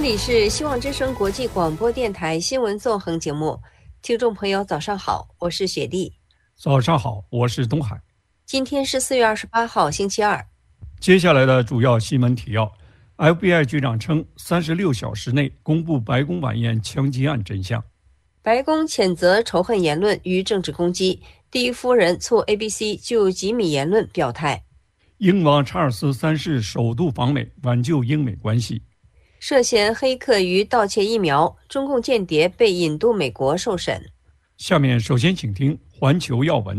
里是希望之声国际广播电台新闻纵横节目，听众朋友早上好，我是雪莉。 早上好，我是东海。 今天是4月28号星期二。 接下来的主要新闻提要。 FBI 局长称36小时内公布白宫晚宴枪击案真相。 白宫谴责仇恨言论与政治攻击，第一夫人促 ABC 就吉米言论表态。 英王查尔斯3世首度访美，挽救英美关系。 涉嫌黑客与盗窃疫苗，中共间谍被引渡美国受审。 下面首先请听环球要闻。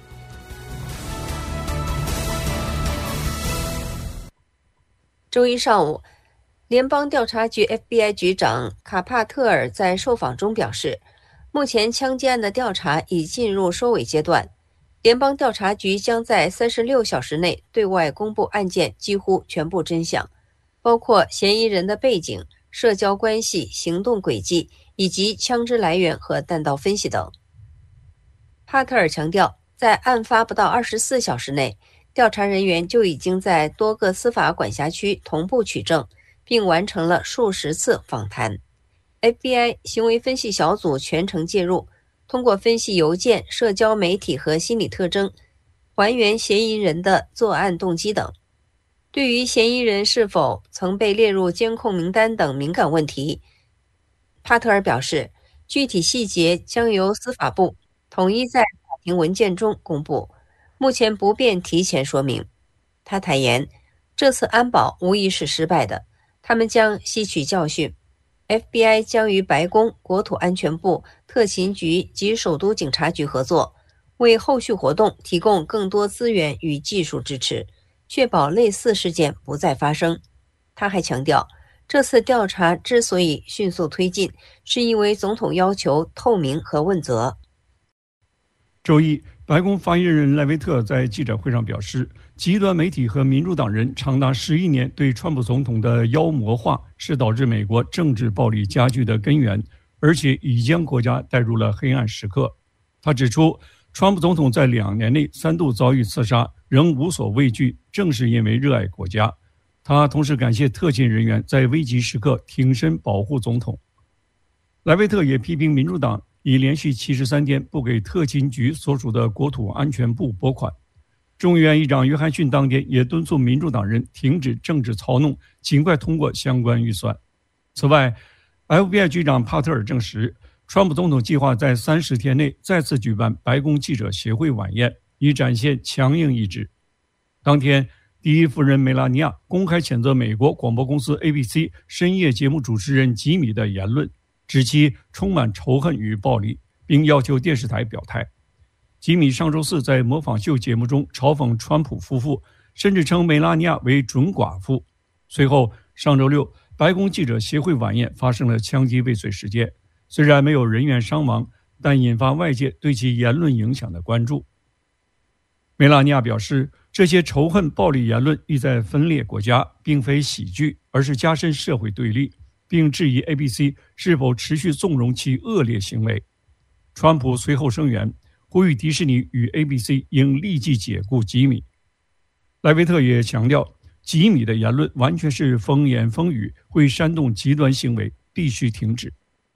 周一上午，联邦调查局 FBI 局长卡帕特尔在受访中表示，目前枪击案的调查已进入收尾阶段，联邦调查局将在36小时内对外公布案件几乎全部真相，包括嫌疑人的背景、社交关系、行动轨迹以及枪支来源和弹道分析等。帕特尔强调，在案发不到24小时内，调查人员就已经在多个司法管辖区同步取证，并完成了数十次访谈。FBI 行为分析小组全程介入，通过分析邮件、社交媒体和心理特征，还原嫌疑人的作案动机等。对于嫌疑人是否曾被列入监控名单等敏感问题，帕特尔表示，具体细节将由司法部统一在法庭文件中公布，目前不便提前说明。他坦言，这次安保无疑是失败的，他们将吸取教训。FBI 将与白宫、国土安全部、特勤局及首都警察局合作，为后续活动提供更多资源与技术支持，确保类似事件不再发生。他还强调，这次调查之所以迅速推进，是因为总统要求透明和问责。 周一，白宫发言人莱维特在记者会上表示，极端媒体和民主党人长达11年对川普总统的妖魔化是导致美国政治暴力加剧的根源，而且已将国家带入了黑暗时刻。他指出，川普总统在2年内3度遭遇刺杀，仍无所畏惧，正是因为热爱国家。他同时感谢特勤人员在危急时刻挺身保护总统。莱维特也批评民主党已连续73天不给特勤局所属的国土安全部拨款。众议院议长约翰逊当天也敦促民主党人停止政治操弄，尽快通过相关预算。此外， FBI 局长帕特尔证实，川普总统计划在30天内再次举办白宫记者协会晚宴，以展现强硬意志。当天，第一夫人梅拉尼亚公开谴责美国广播公司 ABC 深夜节目主持人吉米的言论，指其充满仇恨与暴力，并要求电视台表态。吉米上周四在模仿秀节目中嘲讽川普夫妇，甚至称梅拉尼亚为准寡妇。随后，上周六，白宫记者协会晚宴发生了枪击未遂事件，虽然没有人员伤亡，但引发外界对其言论影响的关注。梅拉尼亚表示，这些仇恨暴力言论意在分裂国家，并非喜剧，而是加深社会对立，并质疑 ABC 是否持续纵容其恶劣行为。川普随后声援，呼吁迪士尼与 ABC 应立即解雇吉米。莱维特也强调，吉米的言论完全是风言风语，会煽动极端行为，必须停止。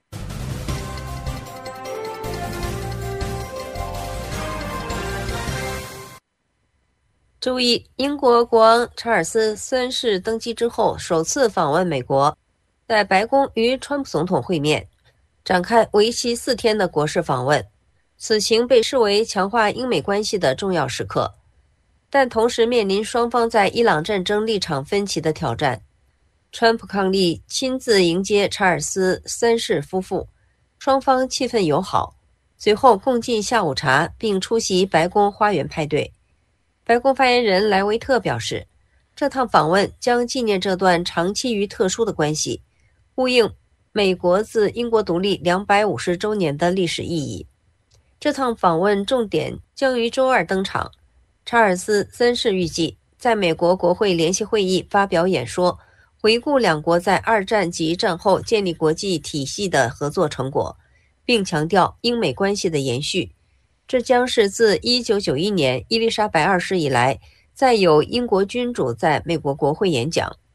周一，英国国王查尔斯3世登基之后首次访问美国，在白宫与川普总统会面，展开为期4天的国事访问。此行被视为强化英美关系的重要时刻，但同时面临双方在伊朗战争立场分歧的挑战。川普伉俪亲自迎接查尔斯3世夫妇，双方气氛友好，随后共进下午茶，并出席白宫花园派对。白宫发言人莱维特表示，这趟访问将纪念这段长期与特殊的关系，呼应美国自英国独立250周年的历史意义。这趟访问重点将于周二登场。查尔斯3世预计在美国国会联席会议发表演说，回顾两国在2战及战后建立国际体系的合作成果，并强调英美关系的延续。这将是自1991年伊丽莎白2世以来，再有英国君主在美国国会演讲。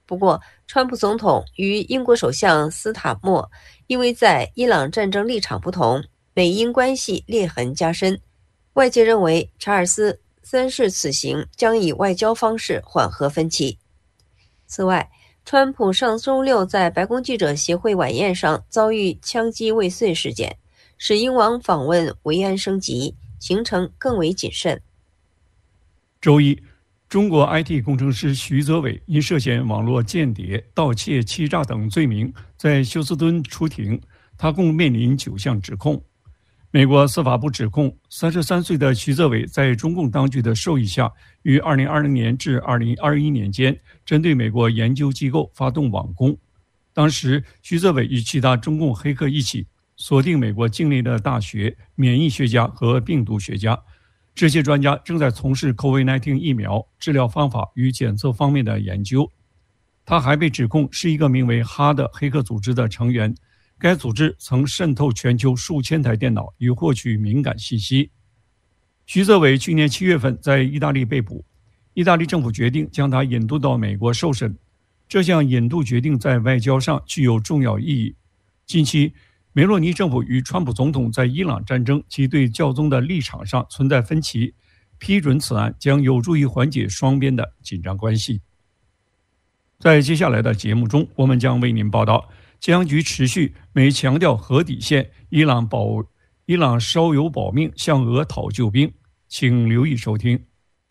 不过，川普总统与英国首相斯塔默因为在伊朗战争立场不同，美英关系裂痕加深。外界认为，查尔斯3世此行将以外交方式缓和分歧。此外，川普上周六在白宫记者协会晚宴上遭遇枪击未遂事件，使英王访问维安升级，行程更为谨慎。 周一，中国 IT 工程师徐泽伟因涉嫌网络间谍、盗窃、欺诈等罪名在休斯敦出庭，他共面临9项指控。美国司法部指控33岁的徐泽伟在中共当局的授意下，于2020年至2021年间针对美国研究机构发动网攻。当时，徐泽伟与其他中共黑客一起锁定美国境内的大学、免疫学家和病毒学家。这些专家正在从事 COVID-19 疫苗、治疗方法与检测方面的研究。他还被指控是一个名为哈的黑客组织的成员，该组织曾渗透全球数千台电脑以获取敏感信息。徐泽伟去年7月份在意大利被捕，意大利政府决定将他引渡到美国受审。这项引渡决定在外交上具有重要意义。近期，梅洛尼政府与川普总统在伊朗战争及对教宗的立场上存在分歧，批准此案将有助于缓解双边的紧张关系。在接下来的节目中，我们将为您报道，当局持续美强调核底线，伊朗烧油保命，向俄讨救兵。请留意收听。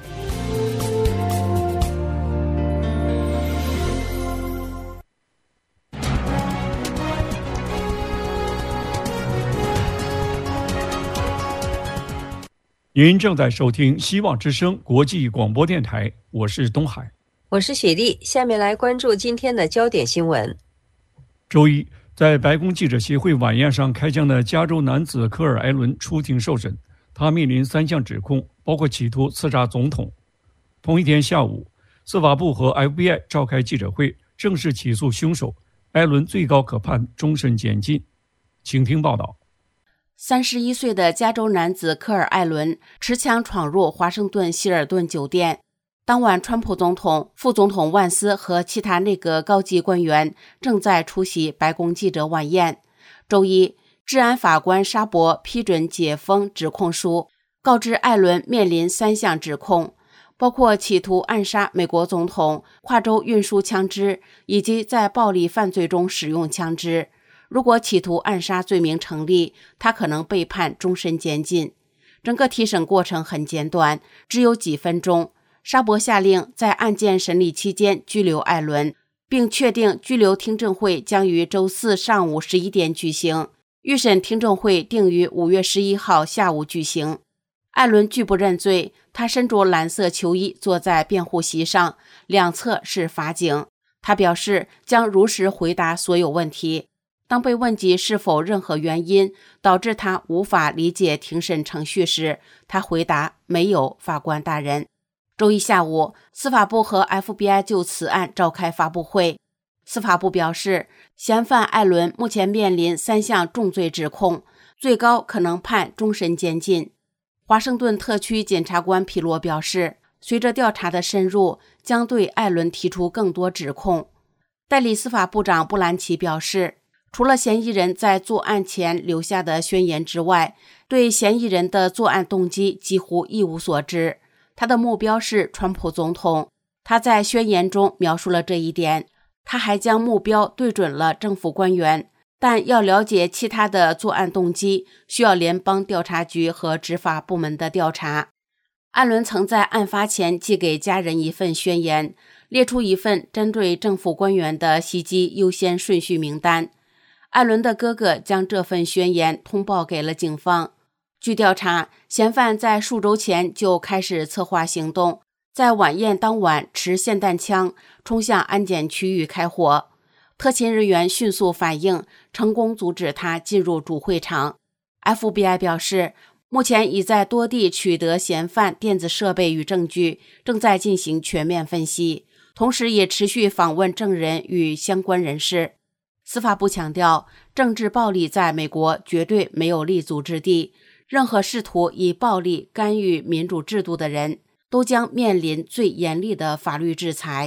您正在收听希望之声国际广播电台，我是东海， 我是雪莉。下面来关注今天的焦点新闻。 周一，在白宫记者协会晚宴上开枪的加州男子科尔·艾伦出庭受审，他面临3项指控，包括企图刺杀总统。同一天下午，司法部和 FBI 召开记者会，正式起诉凶手。艾伦最高可判终身监禁。请听报道。 31岁的加州男子科尔·艾伦持枪闯入华盛顿希尔顿酒店。当晚，川普总统、副总统万斯和其他内阁高级官员正在出席白宫记者晚宴。周一，治安法官沙博批准解封指控书，告知艾伦面临3项指控，包括企图暗杀美国总统、跨州运输枪支以及在暴力犯罪中使用枪支。如果企图暗杀罪名成立，他可能被判终身监禁。整个提审过程很简短，只有几分钟。沙博下令在案件审理期间拘留艾伦，并确定拘留听证会将于周4上午11点举行，预审听证会定于5月11号下午举行。艾伦拒不认罪，他身着蓝色球衣坐在辩护席上，两侧是法警。他表示将如实回答所有问题。当被问及是否任何原因导致他无法理解庭审程序时，他回答没有，法官大人。周一下午，司法部和 FBI 就此案召开发布会。司法部表示，嫌犯艾伦目前面临3项重罪指控，最高可能判终身监禁。华盛顿特区检察官皮洛表示，随着调查的深入，将对艾伦提出更多指控。代理司法部长布兰奇表示，除了嫌疑人在作案前留下的宣言之外，对嫌疑人的作案动机几乎一无所知。他的目标是川普总统，他在宣言中描述了这一点。他还将目标对准了政府官员，但要了解其他的作案动机，需要联邦调查局和执法部门的调查。艾伦曾在案发前寄给家人一份宣言，列出一份针对政府官员的袭击优先顺序名单。艾伦的哥哥将这份宣言通报给了警方。据调查，嫌犯在数周前就开始策划行动，在晚宴当晚持霰弹枪冲向安检区域开火。特勤人员迅速反应，成功阻止他进入主会场。FBI 表示，目前已在多地取得嫌犯电子设备与证据，正在进行全面分析，同时也持续访问证人与相关人士。司法部强调，政治暴力在美国绝对没有立足之地，任何试图以暴力干预民主制度的人都将面临最严厉的法律制裁。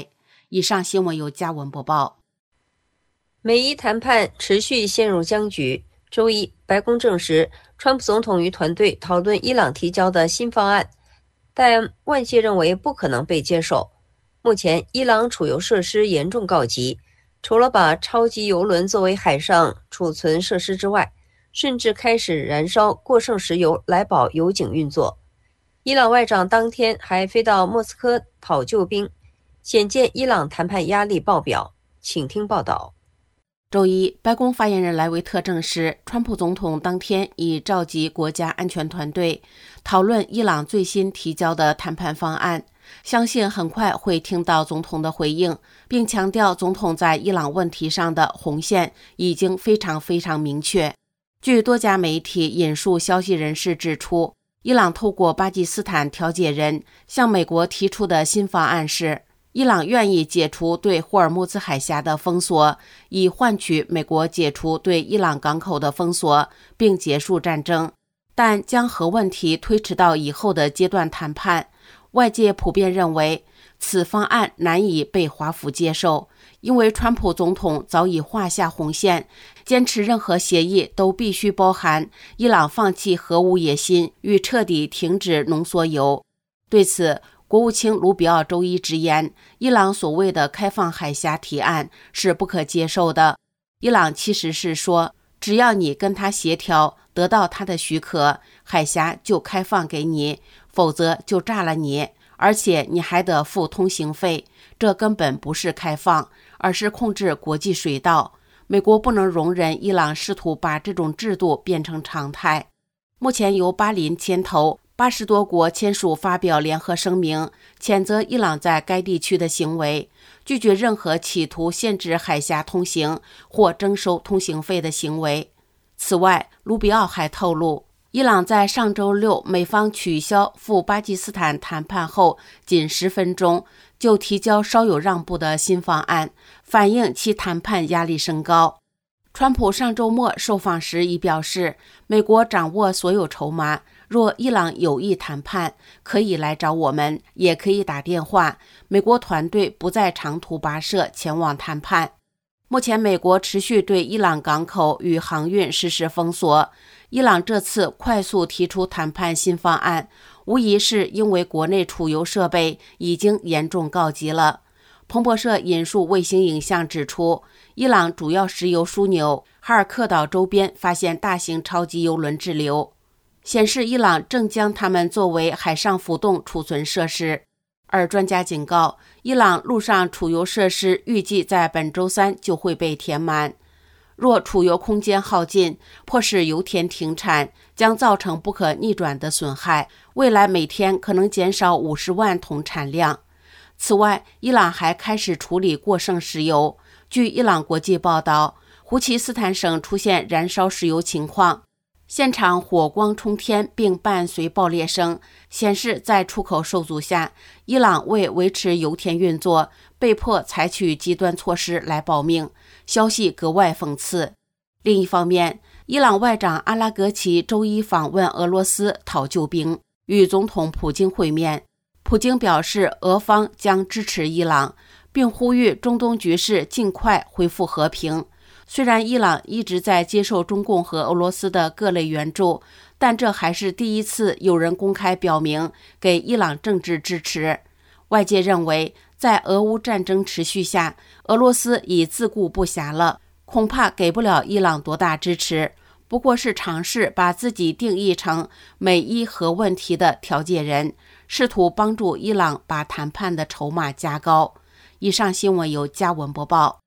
以上新闻由嘉文播报。 美伊谈判持续陷入僵局。周一，白宫证实，川普总统与团队讨论伊朗提交的新方案，但外界认为不可能被接受。目前，伊朗储油设施严重告急，除了把超级油轮作为海上储存设施之外，甚至开始燃烧过剩石油来保油井运作。伊朗外长当天还飞到莫斯科讨救兵，显见伊朗谈判压力爆表。请听报道。 周一，白宫发言人莱维特证实，川普总统当天已召集国家安全团队讨论伊朗最新提交的谈判方案，相信很快会听到总统的回应，并强调总统在伊朗问题上的红线已经非常明确。据多家媒体引述消息人士指出，伊朗透过巴基斯坦调解人向美国提出的新方案是，伊朗愿意解除对霍尔木兹海峡的封锁，以换取美国解除对伊朗港口的封锁，并结束战争，但将核问题推迟到以后的阶段谈判。外界普遍认为此方案难以被华府接受，因为川普总统早已画下红线，坚持任何协议都必须包含伊朗放弃核武野心与彻底停止浓缩铀。对此，国务卿卢比奥周一直言，伊朗所谓的开放海峡提案是不可接受的。伊朗其实是说，只要你跟他协调，得到他的许可，海峡就开放给你，否则就炸了你，而且你还得付通行费。这根本不是开放，而是控制国际水道。美国不能容忍伊朗试图把这种制度变成常态。目前由巴林牵头，80多国签署发表联合声明，谴责伊朗在该地区的行为，拒绝任何企图限制海峡通行或征收通行费的行为。此外，卢比奥还透露，伊朗在上周六美方取消赴巴基斯坦谈判后仅10分钟就提交稍有让步的新方案，反映其谈判压力升高。川普上周末受访时已表示，美国掌握所有筹码，若伊朗有意谈判，可以来找我们，也可以打电话。美国团队不再长途跋涉前往谈判。目前，美国持续对伊朗港口与航运实施封锁。伊朗这次快速提出谈判新方案，无疑是因为国内储油设备已经严重告急了。彭博社引述卫星影像指出，伊朗主要石油枢纽哈尔克岛周边发现大型超级油轮滞留，显示伊朗正将它们作为海上浮动储存设施。而专家警告，伊朗陆上储油设施预计在本周3就会被填满。若储油空间耗尽，迫使油田停产，将造成不可逆转的损害，未来每天可能减少50万桶产量。此外，伊朗还开始处理过剩石油。据伊朗国际报道，胡奇斯坦省出现燃烧石油情况，现场火光冲天并伴随爆裂声，显示在出口受阻下，伊朗为维持油田运作，被迫采取极端措施来保命，消息格外讽刺。另一方面，伊朗外长阿拉格齐周一访问俄罗斯讨救兵，与总统普京会面。普京表示，俄方将支持伊朗，并呼吁中东局势尽快恢复和平。虽然伊朗一直在接受中共和俄罗斯的各类援助，但这还是第一次有人公开表明给伊朗政治支持。外界认为，在俄乌战争持续下，俄罗斯已自顾不暇了，恐怕给不了伊朗多大支持，不过是尝试把自己定义成美伊核问题的调解人，试图帮助伊朗把谈判的筹码加高。以上新闻由嘉文播报。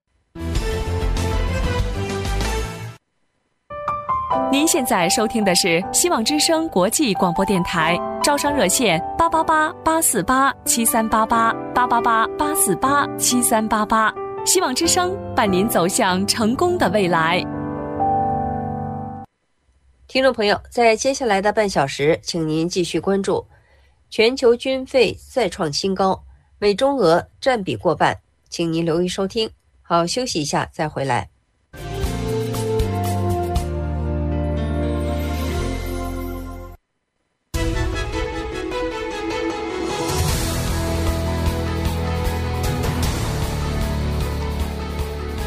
您现在收听的是希望之声国际广播电台，招商热线888-848-7388，888-848-7388。希望之声伴您走向成功的未来。 听众朋友，在接下来的半小时，请您继续关注全球军费再创新高，美中俄占比过半，请您留意收听。好，休息一下再回来。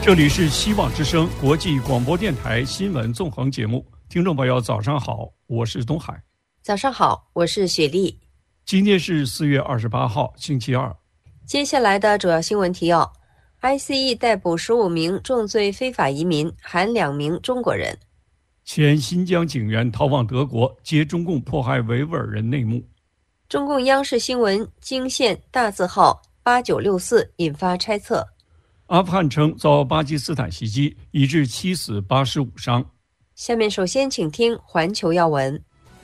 这里是希望之声国际广播电台新闻纵横节目，听众朋友早上好，我是东海。 早上好，我是雪莉。 今天是4月28号，星期二。 接下来的主要新闻提要 ：ICE 逮捕15名重罪非法移民，含2名中国人。 前新疆警员逃往德国，揭中共迫害维吾尔人内幕。 中共央视新闻惊现大字号8964，引发猜测。 阿富汗称遭巴基斯坦袭击，已致7死85伤。 下面首先请听环球要闻。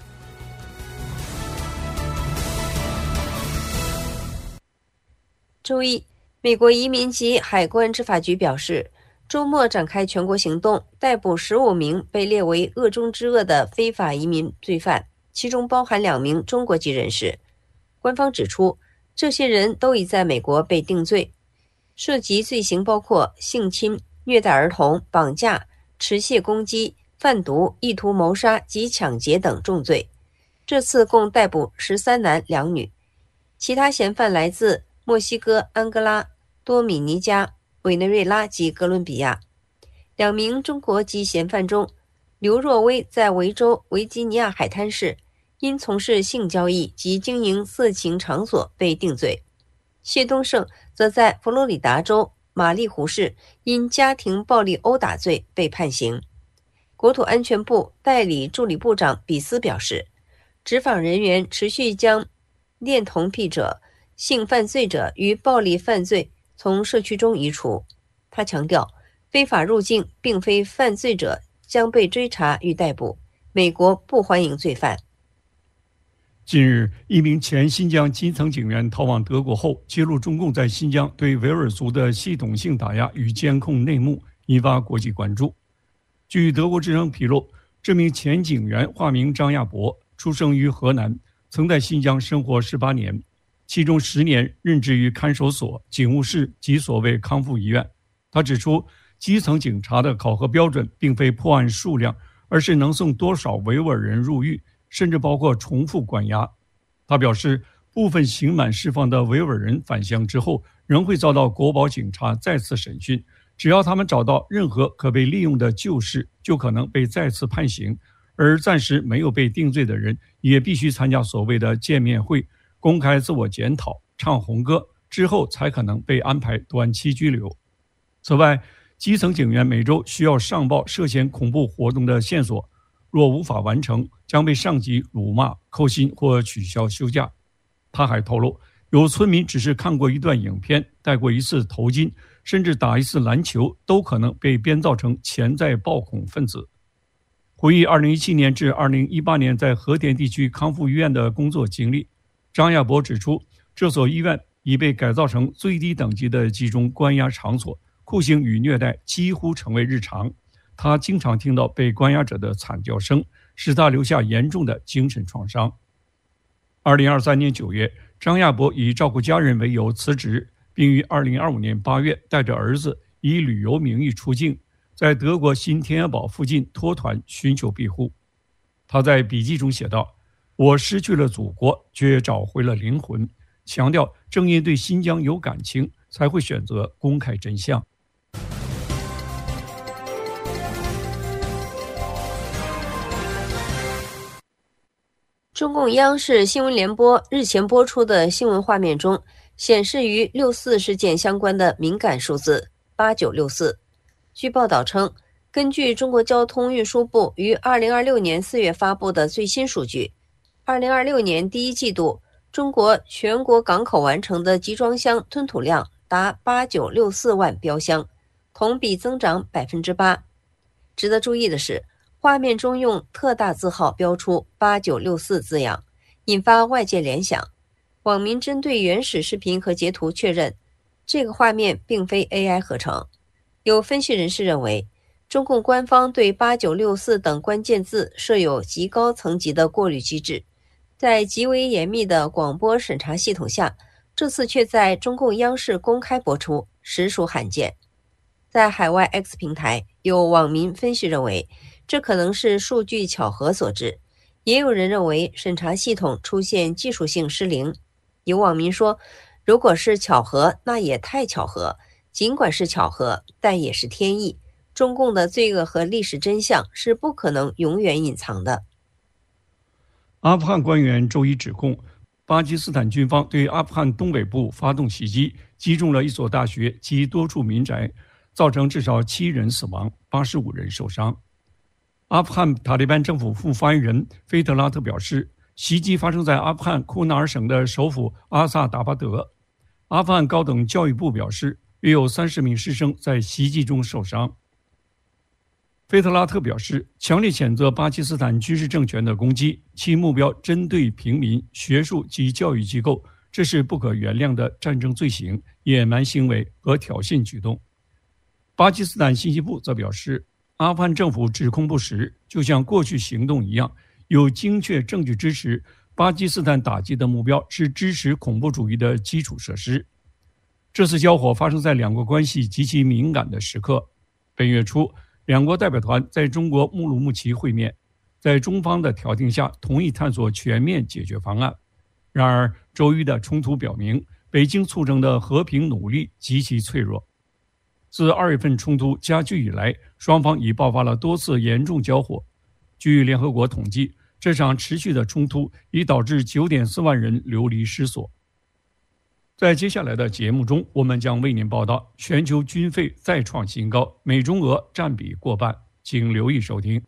周一，美国移民及海关执法局表示，周末展开全国行动，逮捕15名被列为恶中之恶的非法移民罪犯，其中包含2名中国籍人士。官方指出，这些人都已在美国被定罪，涉及罪行包括性侵、虐待儿童、绑架、持械攻击、贩毒、意图谋杀及抢劫等重罪。这次共逮捕13男2女，其他嫌犯来自墨西哥、安哥拉、多米尼加、委内瑞拉及哥伦比亚。2名中国籍嫌犯中，刘若薇在维州维吉尼亚海滩市因从事性交易及经营色情场所被定罪，谢东胜则在佛罗里达州玛丽湖市因家庭暴力殴打罪被判刑。国土安全部代理助理部长比斯表示，执法人员持续将恋童癖者、性犯罪者与暴力犯罪从社区中移除。他强调，非法入境并非犯罪者将被追查与逮捕，美国不欢迎罪犯。 近日，一名前新疆基层警员逃往德国后，揭露中共在新疆对维吾尔族的系统性打压与监控内幕，引发国际关注。据德国之声披露，这名前警员化名张亚博，出生于河南，曾在新疆生活18年，其中10年任职于看守所、警务室及所谓康复医院。他指出，基层警察的考核标准并非破案数量，而是能送多少维吾尔人入狱，甚至包括重复关押。他表示，部分刑满释放的维吾尔人返乡之后，仍会遭到国保警察再次审讯，只要他们找到任何可被利用的旧事，就可能被再次判刑。而暂时没有被定罪的人，也必须参加所谓的见面会，公开自我检讨，唱红歌，之后才可能被安排短期拘留。此外，基层警员每周需要上报涉嫌恐怖活动的线索，若无法完成，将被上级辱骂、扣薪或取消休假。他还透露，有村民只是看过一段影片、戴过一次头巾，甚至打一次篮球，都可能被编造成潜在暴恐分子。回忆2017年至2018年在和田地区康复医院的工作经历，张亚博指出，这所医院已被改造成最低等级的集中关押场所，酷刑与虐待几乎成为日常。他经常听到被关押者的惨叫声，使他留下严重的精神创伤。2023年9月，张亚博以照顾家人为由辞职，并于2025年8月带着儿子以旅游名义出境，在德国新天鹅堡附近脱团寻求庇护。他在笔记中写道，我失去了祖国，却找回了灵魂，强调正因对新疆有感情，才会选择公开真相。 中共央视新闻联播日前播出的新闻画面中，显示与6·4事件相关的敏感数字8964。据报道称，根据中国交通运输部于2026年4月发布的最新数据，2026年第一季度，中国全国港口完成的集装箱吞吐量达8964万标箱，同比增长8%。值得注意的是，画面中用特大字号标出8964字样，引发外界联想。网民针对原始视频和截图确认，这个画面并非 AI 合成。有分析人士认为，中共官方对8964等关键字设有极高层级的过滤机制，在极为严密的广播审查系统下，这次却在中共央视公开播出，实属罕见。在海外 X 平台，有网民分析认为，这可能是数据巧合所致，也有人认为审查系统出现技术性失灵。有网民说，如果是巧合，那也太巧合， 尽管是巧合，但也是天意。中共的罪恶和历史真相是不可能永远隐藏的。 阿富汗官员周一指控，巴基斯坦军方对阿富汗东北部发动袭击，击中了一所大学及多处民宅，造成至少7人死亡，85人受伤。阿富汗塔利班政府副发言人菲特拉特表示，袭击发生在阿富汗库纳尔省的首府阿萨达巴德。阿富汗高等教育部表示，约有30名师生在袭击中受伤。菲特拉特表示，强烈谴责巴基斯坦军事政权的攻击，其目标针对平民、学术及教育机构，这是不可原谅的战争罪行、野蛮行为和挑衅举动。巴基斯坦信息部则表示，阿富汗政府指控不实，就像过去行动一样，有精确证据支持巴基斯坦打击的目标是支持恐怖主义的基础设施。这次交火发生在两国关系极其敏感的时刻。本月初，两国代表团在中国乌鲁木齐会面，在中方的调停下同意探索全面解决方案。然而，周一的冲突表明，北京促成的和平努力极其脆弱。自2月份冲突加剧以来，双方已爆发了多次严重交火。据联合国统计，这场持续的冲突已导致9.4万人流离失所。在接下来的节目中，我们将为您报道全球军费再创新高，美中俄占比过半，请留意收听。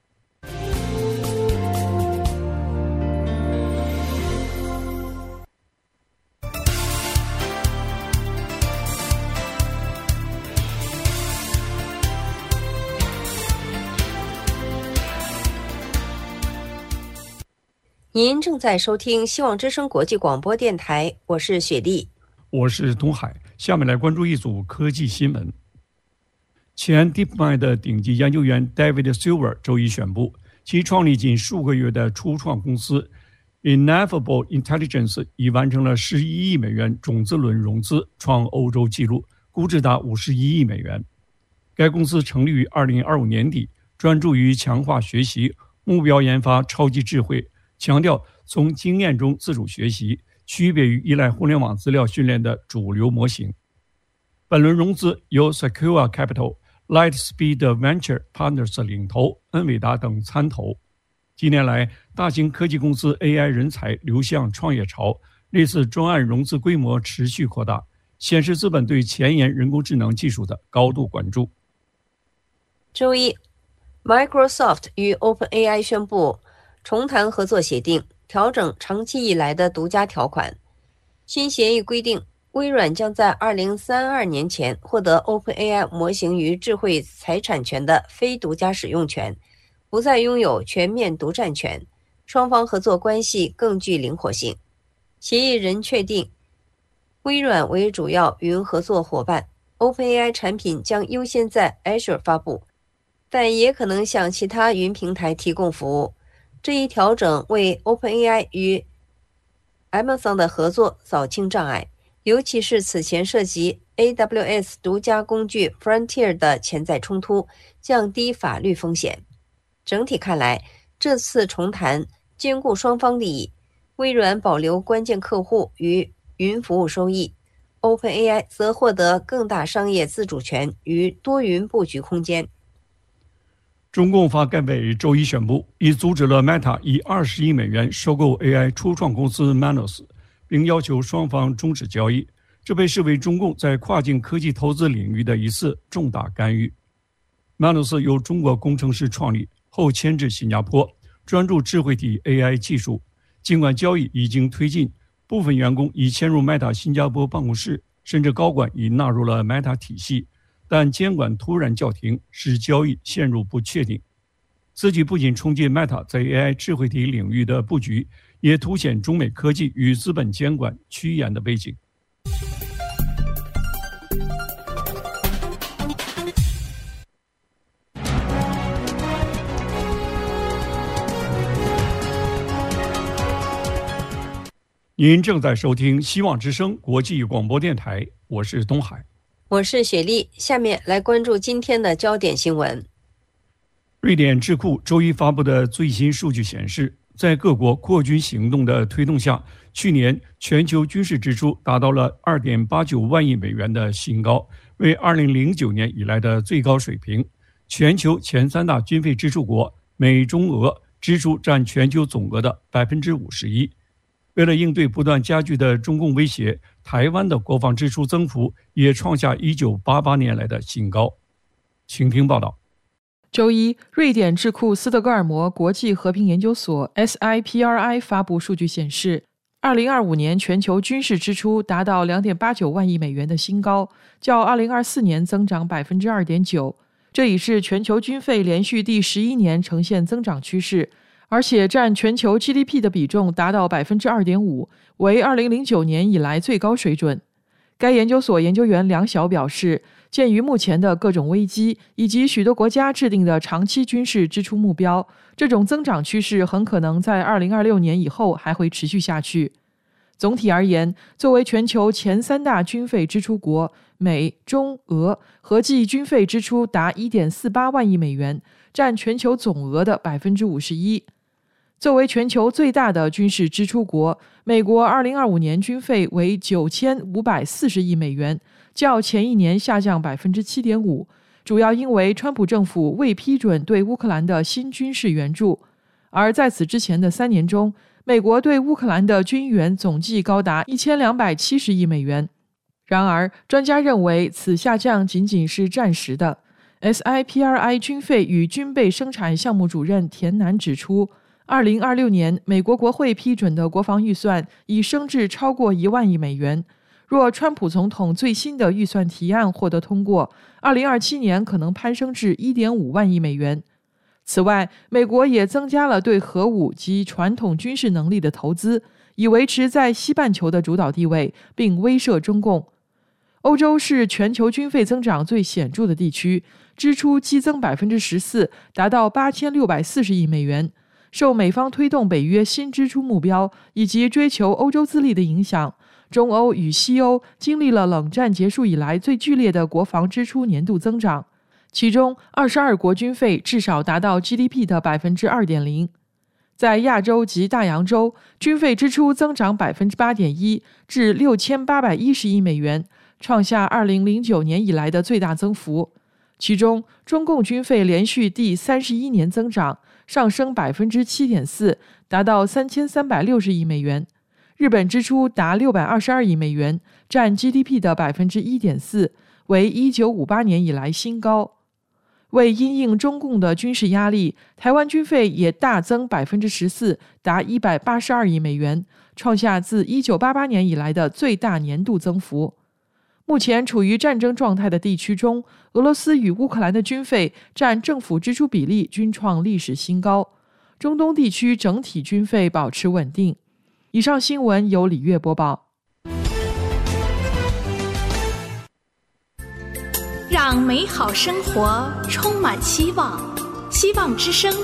您正在收听希望之声国际广播电台，我是雪莉， 我是东海。下面来关注一组科技新闻。前 DeepMind 的顶级研究员 David Silver 周一宣布，其创立仅数个月的初创公司 Ineffable Intelligence 已完成了11亿美元种子轮融资，创欧洲纪录，估值达51亿美元。该公司成立于2025年底，专注于强化学习，目标研发超级智慧，强调从经验中自主学习，区别于依赖互联网资料训练的主流模型。本轮融资由 Secure Capital、Lightspeed Venture Partners 领投，恩伟达等参投。近年来，大型科技公司 AI 人才流向创业潮，类似专案融资规模持续扩大，显示资本对前沿人工智能技术的高度关注。 周一 ，Microsoft 与 OpenAI 宣布重谈合作协定，调整长期以来的独家条款。新协议规定，微软将在2032年前获得 OpenAI 模型与智慧财产权的非独家使用权，不再拥有全面独占权。双方合作关系更具灵活性。协议仍确定，微软为主要云合作伙伴 ，OpenAI 产品将优先在 Azure 发布，但也可能向其他云平台提供服务。这一调整为 OpenAI 与 Amazon 的合作扫清障碍，尤其是此前涉及 AWS 独家工具 Frontier 的潜在冲突，降低法律风险。整体看来，这次重谈兼顾双方利益，微软保留关键客户与云服务收益， OpenAI 则获得更大商业自主权与多云布局空间。 中共发改委周一宣布，已阻止了 Meta 以20亿美元收购 AI 初创公司 Manus， 并要求双方终止交易。这被视为中共在跨境科技投资领域的一次重大干预。Manus 由中国工程师创立，后迁至新加坡，专注智慧体 AI 技术。尽管交易已经推进，部分员工已迁入 Meta 新加坡办公室，甚至高管已纳入了 Meta 体系。但监管突然叫停，使交易陷入不确定。此举不仅冲击 Meta 在 AI 智慧体领域的布局，也凸显中美科技与资本监管趋严的背景。您正在收听希望之声国际广播电台，我是东海。 我是雪莉，下面来关注今天的焦点新闻。 瑞典智库周一发布的最新数据显示，在各国扩军行动的推动下，去年全球军事支出达到了2.89万亿美元的新高， 为2009年以来的最高水平。全球前3大军费支出国美、中、俄支出占全球总额的51%。为了应对不断加剧的中共威胁，台湾的国防支出增幅也创下1988年来的新高。请听报道。 周一，瑞典智库斯德哥尔摩国际和平研究所 SIPRI 发布数据显示，2025年全球军事支出达到 2.89 万亿美元的新高，较2024年增长 2.9%。这已是全球军费连续第11年呈现增长趋势，而且占全球 GDP 的比重达到 2.5%， 为2009年以来最高水准。该研究所研究员梁晓表示，鉴于目前的各种危机以及许多国家制定的长期军事支出目标，这种增长趋势很可能在2026年以后还会持续下去。总体而言，作为全球前3大军费支出国，美、中、俄合计军费支出达 1.48 万亿美元，占全球总额的 51%。作为全球最大的军事支出国，美国2025年军费为 9,540 亿美元，较前一年下降 7.5%， 主要因为川普政府未批准对乌克兰的新军事援助。而在此之前的3年中，美国对乌克兰的军援总计高达 1,270 亿美元。然而，专家认为此下降仅仅是暂时的。SIPRI 军费与军备生产项目主任田南指出，2026年美国国会批准的国防预算已升至超过1万亿美元。若川普总统最新的预算提案获得通过，2027年可能攀升至 1.5 万亿美元。此外，美国也增加了对核武及传统军事能力的投资，以维持在西半球的主导地位，并威慑中共。欧洲是全球军费增长最显著的地区，支出激增 14%， 达到 8,640 亿美元。受美方推动北约新支出目标以及追求欧洲自立的影响，中欧与西欧经历了冷战结束以来最剧烈的国防支出年度增长。其中22国军费至少达到 GDP 的 2.0%。 在亚洲及大洋洲，军费支出增长 8.1%， 至 6,810 亿美元，创下2009年以来的最大增幅。其中中共军费连续第31年增长，上升 7.4%， 达到 3,360 亿美元。日本支出达622亿美元，占 GDP 的 1.4%， 为1958年以来新高。为因应中共的军事压力，台湾军费也大增 14%， 达182亿美元，创下自1988年以来的最大年度增幅。目前处于战争状态的地区中，俄罗斯与乌克兰的军费占政府支出比例均创历史新高。中东地区整体军费保持稳定。以上新闻由李月播报。 让美好生活充满希望，希望之声。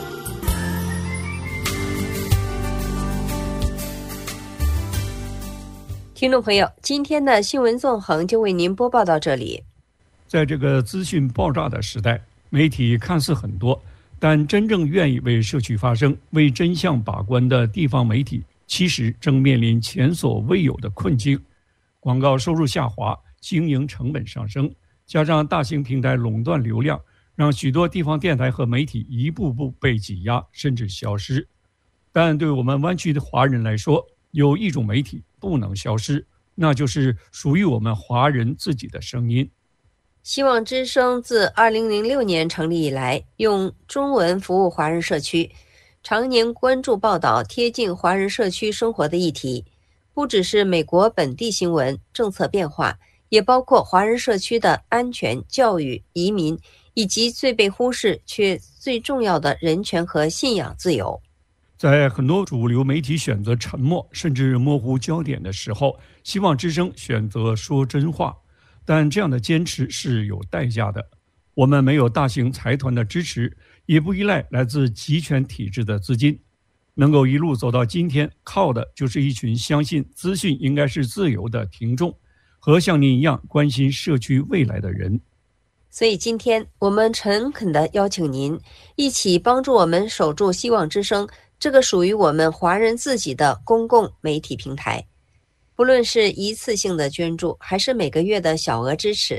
听众朋友，今天的新闻纵横就为您播报到这里。 在这个资讯爆炸的时代，媒体看似很多，但真正愿意为社区发声、为真相把关的地方媒体，其实正面临前所未有的困境。广告收入下滑，经营成本上升，加上大型平台垄断流量，让许多地方电台和媒体一步步被挤压，甚至消失。但对我们湾区的华人来说，有一种媒体不能消失，那就是属于我们华人自己的声音。 希望之声自2006年成立以来，用中文服务华人社区，常年关注报道贴近华人社区生活的议题，不只是美国本地新闻、政策变化，也包括华人社区的安全、教育、移民，以及最被忽视却最重要的人权和信仰自由。 在很多主流媒体选择沉默甚至模糊焦点的时候，希望之声选择说真话，但这样的坚持是有代价的。我们没有大型财团的支持，也不依赖来自集权体制的资金，能够一路走到今天，靠的就是一群相信资讯应该是自由的听众，和像您一样关心社区未来的人。 所以今天我们诚恳地邀请您一起帮助我们守住希望之声这个属于我们华人自己的公共媒体平台。不论是一次性的捐助还是每个月的小额支持，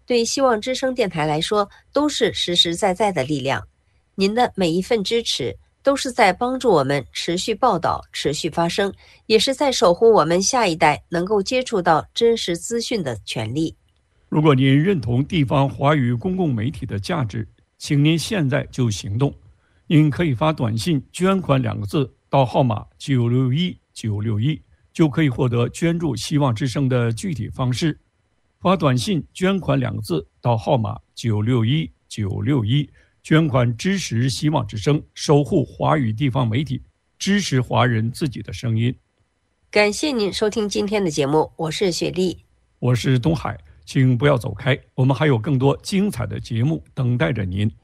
对希望之声电台来说都是实实在在的力量。您的每一份支持都是在帮助我们持续报道、持续发声，也是在守护我们下一代能够接触到真实资讯的权利。 如果您认同地方华语公共媒体的价值，请您现在就行动。您可以发短信捐款2个字到号码961961，就可以获得捐助希望之声的具体方式。发短信捐款2个字到号码961961，捐款支持希望之声，守护华语地方媒体，支持华人自己的声音。 感谢您收听今天的节目，我是雪莉， 我是东海，请不要走开，我们还有更多精彩的节目等待着您。